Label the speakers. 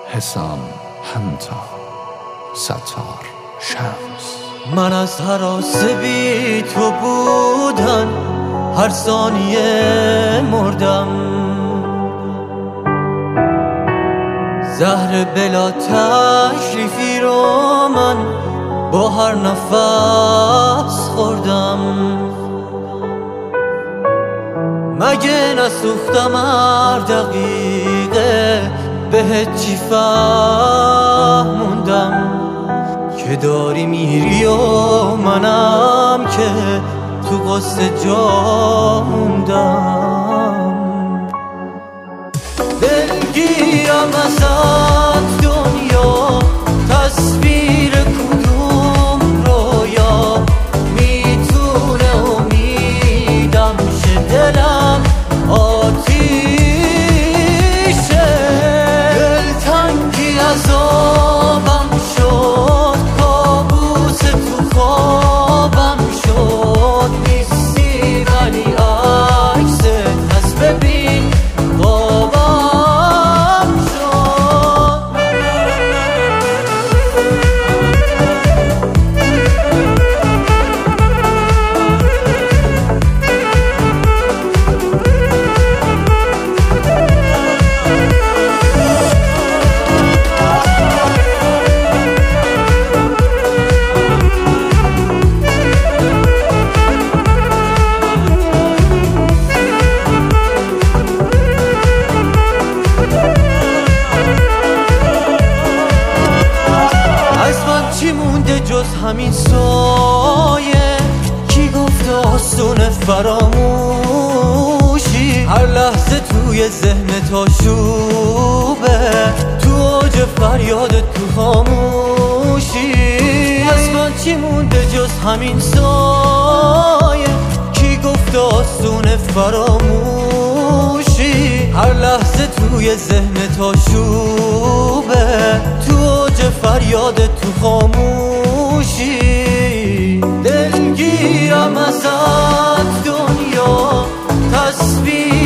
Speaker 1: حسام همتا ستار شمس.
Speaker 2: من از هراس بی تو بودن هر ثانیه مردم، زهر بلا تشریفی رو من با هر نفس خوردم. مگه نسوختم هر دقیقه بهت چی فهموندم که داری میری و منم که تو قصه جا موندم. دلگیرم ازت دنیا، تصویر کدوم رویا میتونه امیدم شه. دلم آتیشه، دلتنگی عذابم شد، کابوس تو خوابم شد. نیستی ولی عکست هست، ببین خوابم شد. چی مونده جز همین سایه؟ کی گفت آسونه فراموشی؟ هر لحظه توی ذهن تا شوبه، تو اوج فریادت تو خاموشی. از من چی مونده جز همین سایه؟ کی گفت آسونه فراموشی؟ هر لحظه توی ذهن تا شوبه، تو اوج فریادت تو خاموشی. دلگیرم ازت دنیا، تصویر